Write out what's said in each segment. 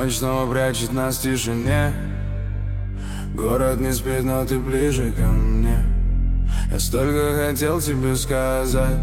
Ночь снова прячет нас в тишине. Город не спит, но ты ближе ко мне. Я столько хотел тебе сказать,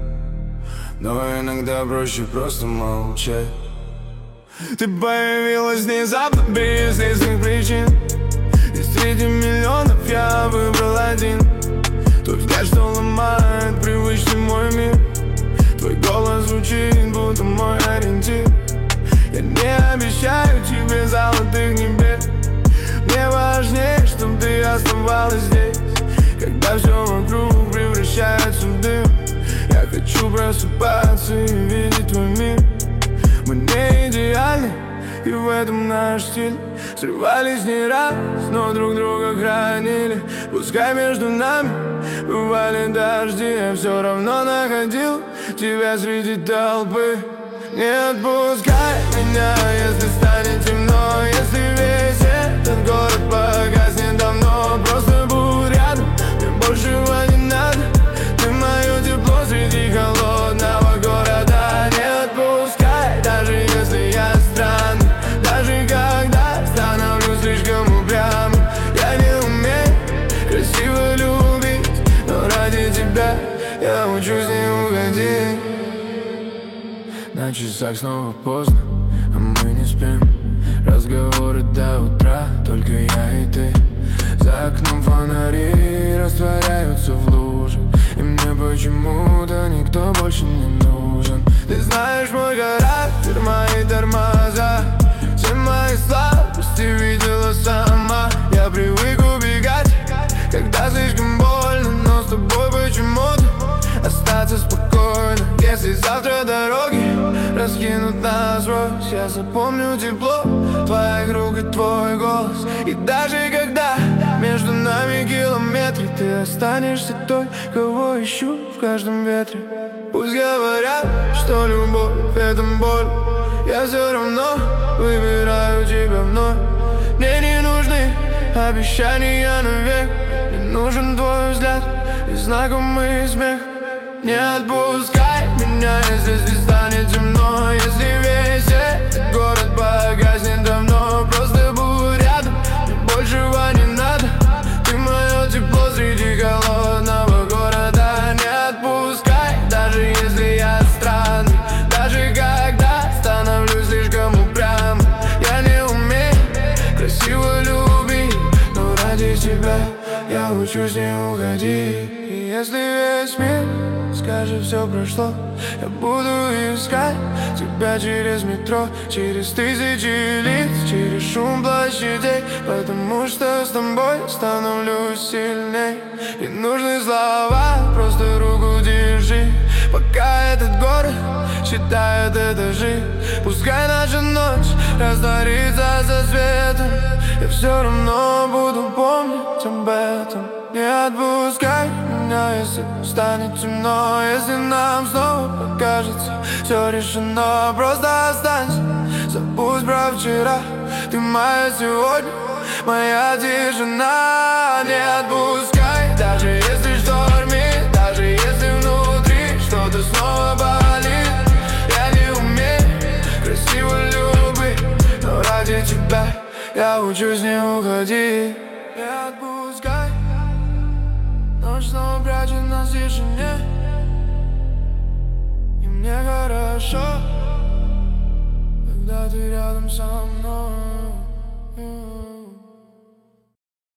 но иногда проще просто молчать. Ты появилась внезапно, без известных причин. Из среди миллионов я выбрал один. Тот взгляд, что ломает привычный мой мир. Твой голос звучит, будто мой ориентир. Я не обещаю тебе золотых небес. Мне важнее, чтобы ты оставалась здесь. Когда все вокруг превращается в дым, я хочу просыпаться и видеть твой мир. Мы не идеальны, и в этом наш стиль. Срывались не раз, но друг друга хранили. Пускай между нами бывали дожди, я все равно находил тебя среди толпы. Не отпускай меня, если станет темно. Если весь этот город погаснет давно, просто будь рядом, мне большего не надо. Ты мое тепло среди холодного города. Не отпускай, даже если я странный, даже когда становлюсь слишком упрямым. Я не умею красиво любить, но ради тебя я учусь не уходить. На часах снова поздно, а мы не спим. Разговоры до утра, только я и ты. За окном фонари растворяются в луже, и мне почему-то никто больше не нужен. Ты знаешь мой характер, мои тормоза, все мои слабости видела сама. Я привык убегать, когда слишком больно, но с тобой почему-то остаться спокойно. Если завтра дороги раскинут нас врозь, я запомню тепло твоих рук и твой голос. И даже когда между нами километры, ты останешься той, кого ищу в каждом ветре. Пусть говорят, что любовь — это боль, я все равно выбираю тебя вновь. Мне не нужны обещания навек, мне нужен твой взгляд и знакомый смех. Не отпускай меня, если здесь станет темно. Если весь этот город погаснет давно, просто будь рядом, мне большего не надо. Ты мое тепло среди холодного города. Не отпускай, даже если я странный, даже когда становлюсь слишком упрямым. Я не умею красиво любить, но ради тебя я учусь не уходить. И если весь мир скажет, все прошло, я буду искать тебя через метро, через тысячи лиц, через шум площадей. Потому что с тобой становлюсь сильней. Не нужны слова, просто руку держи. Пока этот город считает этажи, пускай наша ночь растворится со светом, я все равно буду помнить об этом. Не отпускай меня, если станет темно. Если нам снова покажется все решено, просто останься, забудь про вчера. Ты моя сегодня, моя тишина. Не отпускай, даже если штормит, даже если внутри что-то снова болит. Я не умею красиво любить, но ради тебя я учусь не уходить. Не отпускай, ночь снова прячет нас в тишине, и мне хорошо, когда ты рядом со мной.